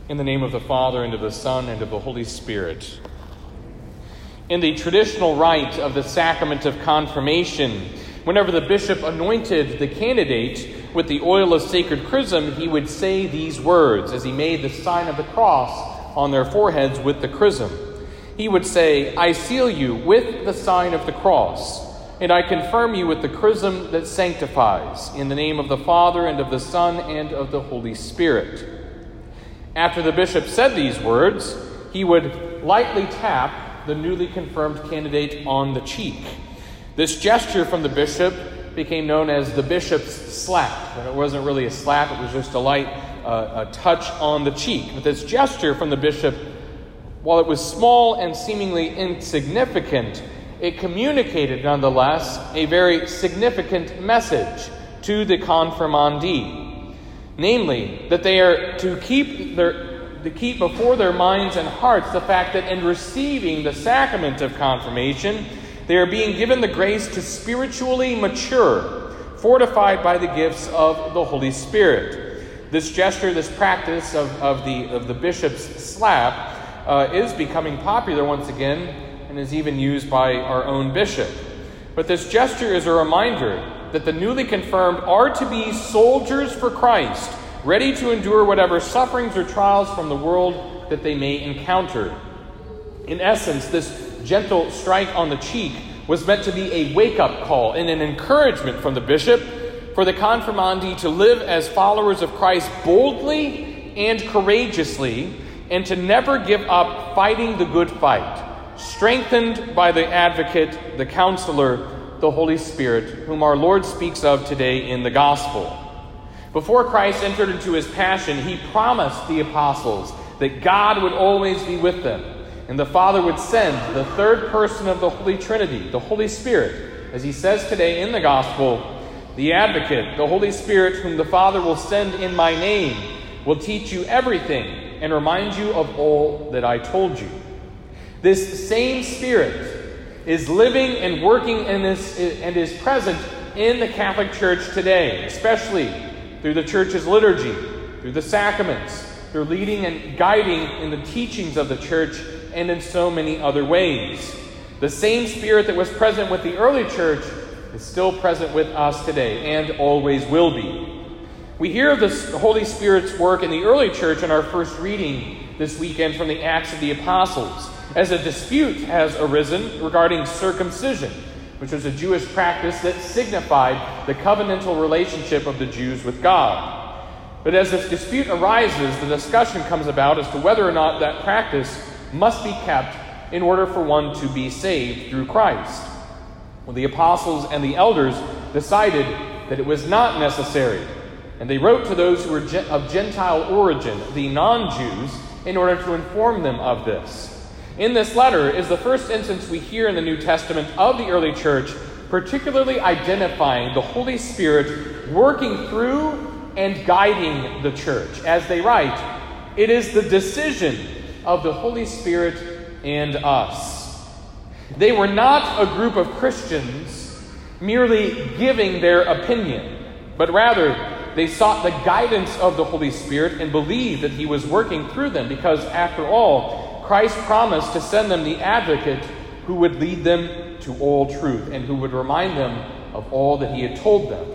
In the name of the Father, and of the Son, and of the Holy Spirit. In the traditional rite of the sacrament of confirmation, whenever the bishop anointed the candidate with the oil of sacred chrism, he would say these words as he made the sign of the cross on their foreheads with the chrism. He would say, "I seal you with the sign of the cross, and I confirm you with the chrism that sanctifies, in the name of the Father, and of the Son, and of the Holy Spirit." After the bishop said these words, he would lightly tap the newly confirmed candidate on the cheek. This gesture from the bishop became known as the bishop's slap. And it wasn't really a slap, it was just a light a touch on the cheek. But this gesture from the bishop, while it was small and seemingly insignificant, it communicated nonetheless a very significant message to the confirmandee. Namely, that they are to keep before their minds and hearts the fact that in receiving the sacrament of confirmation, they are being given the grace to spiritually mature, fortified by the gifts of the Holy Spirit. This gesture, this practice of the bishop's slap is becoming popular once again and is even used by our own bishop. But this gesture is a reminder that the newly confirmed are to be soldiers for Christ, ready to endure whatever sufferings or trials from the world that they may encounter. In essence, this gentle strike on the cheek was meant to be a wake-up call and an encouragement from the bishop for the confirmandee to live as followers of Christ boldly and courageously, and to never give up fighting the good fight, strengthened by the advocate, the counselor, the Holy Spirit, whom our Lord speaks of today in the Gospel. Before Christ entered into his passion, he promised the apostles that God would always be with them, and the Father would send the third person of the Holy Trinity, the Holy Spirit, as he says today in the Gospel, "The advocate, the Holy Spirit, whom the Father will send in my name, will teach you everything and remind you of all that I told you." This same Spirit is living and working and is present in the Catholic Church today, especially through the Church's liturgy, through the sacraments, through leading and guiding in the teachings of the Church, and in so many other ways. The same Spirit that was present with the early Church is still present with us today and always will be. We hear of the Holy Spirit's work in the early Church in our first reading this weekend from the Acts of the Apostles, as a dispute has arisen regarding circumcision, which was a Jewish practice that signified the covenantal relationship of the Jews with God. But as this dispute arises, the discussion comes about as to whether or not that practice must be kept in order for one to be saved through Christ. Well, the apostles and the elders decided that it was not necessary, and they wrote to those who were of Gentile origin, the non-Jews, in order to inform them of this. In this letter is the first instance we hear in the New Testament of the early church, particularly identifying the Holy Spirit working through and guiding the church. As they write, it is the decision of the Holy Spirit and us. They were not a group of Christians merely giving their opinion, but rather they sought the guidance of the Holy Spirit and believed that he was working through them, because after all, Christ promised to send them the advocate who would lead them to all truth and who would remind them of all that he had told them.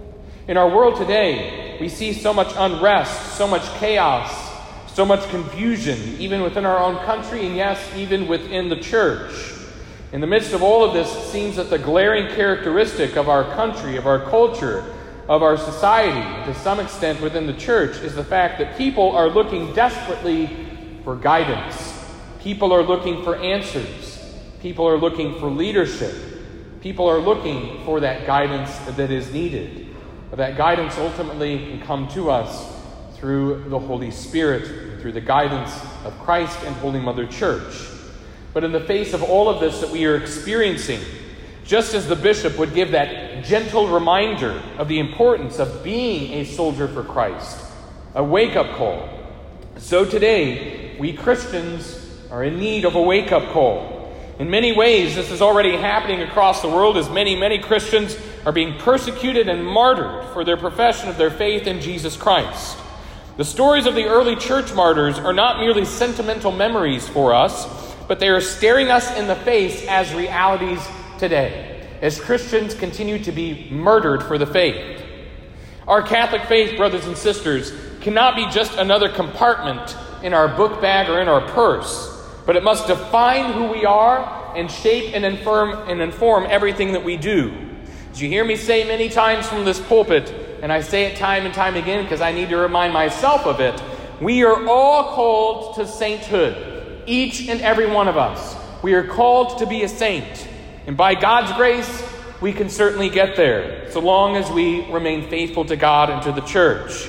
In our world today, we see so much unrest, so much chaos, so much confusion, even within our own country, and yes, even within the church. In the midst of all of this, it seems that the glaring characteristic of our country, of our culture, of our society, to some extent within the church, is the fact that people are looking desperately for guidance. People are looking for answers. People are looking for leadership. People are looking for that guidance that is needed. But that guidance ultimately can come to us through the Holy Spirit, through the guidance of Christ and Holy Mother Church. But in the face of all of this that we are experiencing, just as the bishop would give that gentle reminder of the importance of being a soldier for Christ, a wake-up call, so today we Christians are in need of a wake-up call. In many ways, this is already happening across the world as many Christians are being persecuted and martyred for their profession of their faith in Jesus Christ. The stories of the early church martyrs are not merely sentimental memories for us, but they are staring us in the face as realities today, as Christians continue to be murdered for the faith. Our Catholic faith, brothers and sisters, cannot be just another compartment in our book bag or in our purse, but it must define who we are and shape and inform everything that we do. As you hear me say many times from this pulpit, and I say it time and time again because I need to remind myself of it, we are all called to sainthood, each and every one of us. We are called to be a saint, and by God's grace, we can certainly get there, so long as we remain faithful to God and to the church.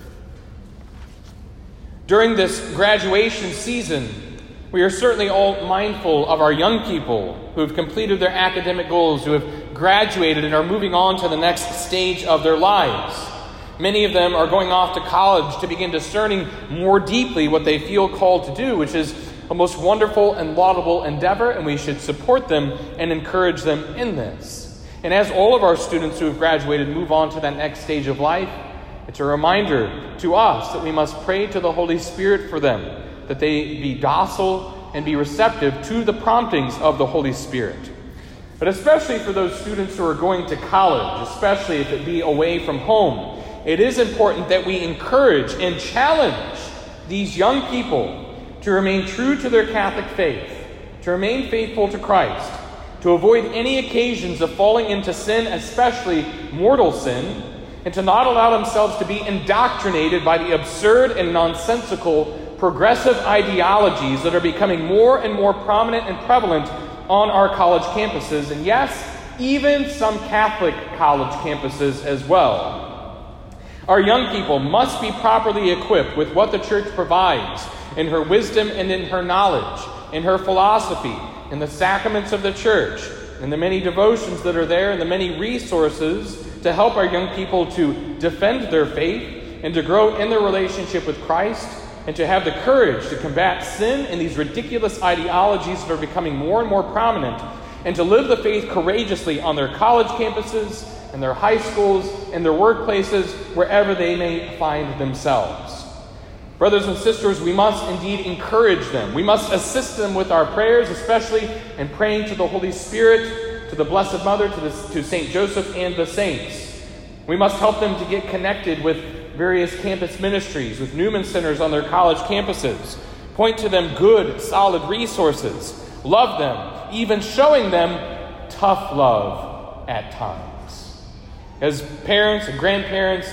During this graduation season, we are certainly all mindful of our young people who have completed their academic goals, who have graduated and are moving on to the next stage of their lives. Many of them are going off to college to begin discerning more deeply what they feel called to do, which is a most wonderful and laudable endeavor, and we should support them and encourage them in this. And as all of our students who have graduated move on to that next stage of life, it's a reminder to us that we must pray to the Holy Spirit for them, that they be docile and be receptive to the promptings of the Holy Spirit. But especially for those students who are going to college, especially if it be away from home, it is important that we encourage and challenge these young people to remain true to their Catholic faith, to remain faithful to Christ, to avoid any occasions of falling into sin, especially mortal sin, and to not allow themselves to be indoctrinated by the absurd and nonsensical progressive ideologies that are becoming more and more prominent and prevalent on our college campuses, and yes, even some Catholic college campuses as well. Our young people must be properly equipped with what the Church provides in her wisdom and in her knowledge, in her philosophy, in the sacraments of the Church, in the many devotions that are there, and the many resources to help our young people to defend their faith and to grow in their relationship with Christ, and to have the courage to combat sin and these ridiculous ideologies that are becoming more and more prominent, and to live the faith courageously on their college campuses, in their high schools, in their workplaces, wherever they may find themselves. Brothers and sisters, we must indeed encourage them. We must assist them with our prayers, especially in praying to the Holy Spirit, to the Blessed Mother, to St. Joseph and the saints. We must help them to get connected with various campus ministries, with Newman Centers on their college campuses. Point to them good, solid resources. Love them, even showing them tough love at times. As parents and grandparents,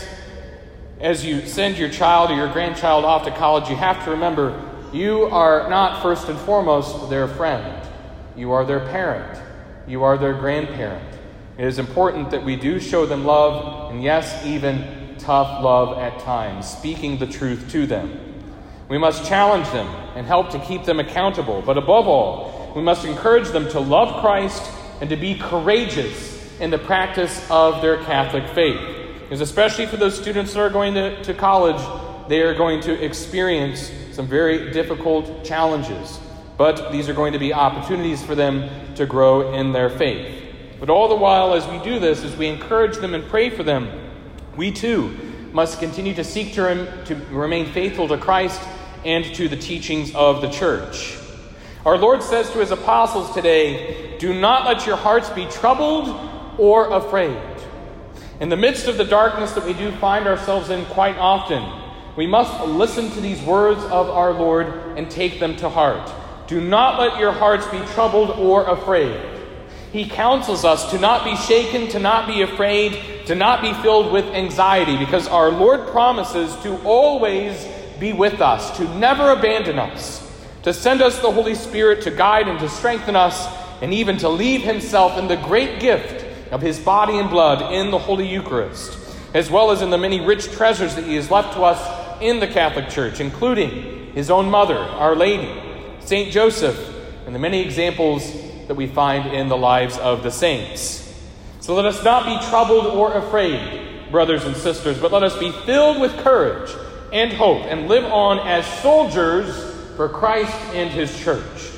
as you send your child or your grandchild off to college, you have to remember you are not first and foremost their friend. You are their parent. You are their grandparent. It is important that we do show them love, and yes, even tough love at times, speaking the truth to them. We must challenge them and help to keep them accountable, but above all, we must encourage them to love Christ and to be courageous in the practice of their Catholic faith. Because especially for those students that are going to college, they are going to experience some very difficult challenges, but these are going to be opportunities for them to grow in their faith. But all the while, as we do this, as we encourage them and pray for them, we too must continue to seek to remain faithful to Christ and to the teachings of the Church. Our Lord says to his apostles today, "Do not let your hearts be troubled or afraid." In the midst of the darkness that we do find ourselves in quite often, we must listen to these words of our Lord and take them to heart. Do not let your hearts be troubled or afraid. He counsels us to not be shaken, to not be afraid, to not be filled with anxiety, because our Lord promises to always be with us, to never abandon us, to send us the Holy Spirit to guide and to strengthen us, and even to leave himself in the great gift of his body and blood in the Holy Eucharist, as well as in the many rich treasures that he has left to us in the Catholic Church, including his own mother, Our Lady, St. Joseph, and the many examples that we find in the lives of the saints. So let us not be troubled or afraid, brothers and sisters, but let us be filled with courage and hope and live on as soldiers for Christ and his church.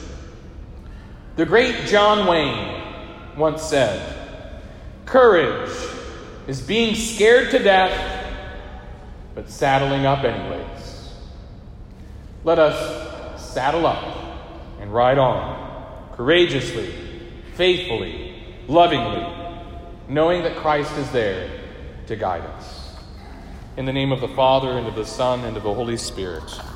The great John Wayne once said, "Courage is being scared to death but saddling up anyways. Let us saddle up and ride on, courageously, faithfully, lovingly, knowing that Christ is there to guide us. In the name of the Father, and of the Son, and of the Holy Spirit.